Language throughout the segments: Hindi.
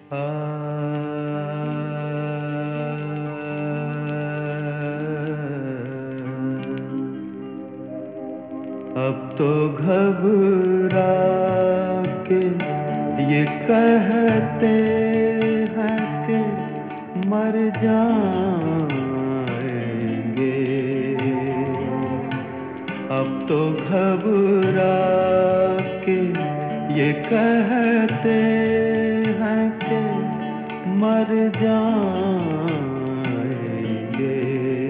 अब तो घबरा के ये कहते हैं कि मर जाएंगे। अब तो घबरा के ये कहते हैं कि मर जाएंगे।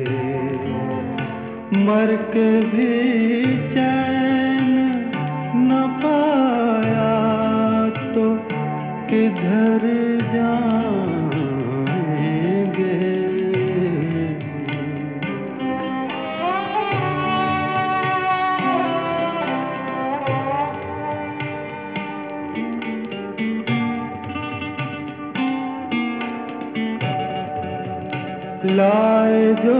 मर के भी चैन न पाया तो किधर जाएंगे। लाए जो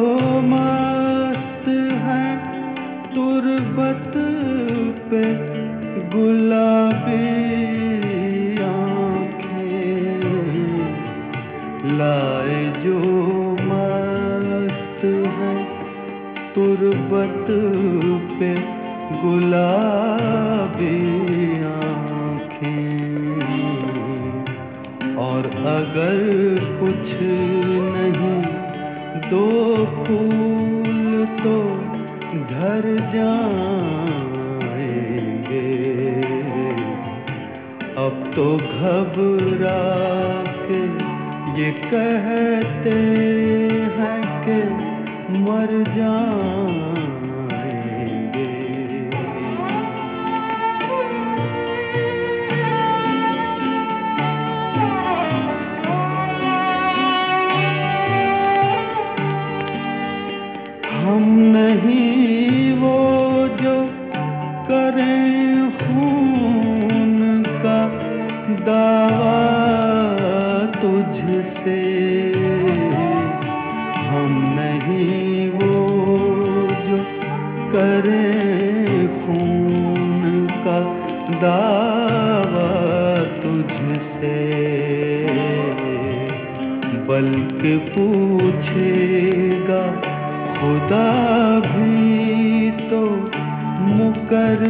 मस्त है तुरबत पे गुलाबी आँखें। लाए जो मस्त है तुरबत पे गुलाबी आँखें। और अगर कुछ नहीं दो फूल तो घर जाएंगे। अब तो घबरा के ये कहते हैं कि मर जाएंगे। हम नहीं वो जो करें खून का दावा तुझसे। हम नहीं वो जो करें खून का दावा तुझसे। बल्कि पूछेगा खुदा भी तो मुकर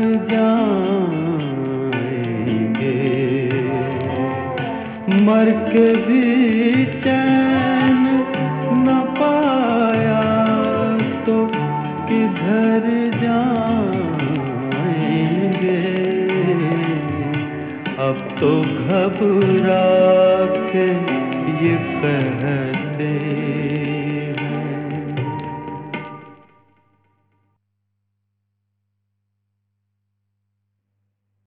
जाएंगे। मर के भी चैन न पाया तो किधर जाएंगे। अब तो घबरा के ये कहते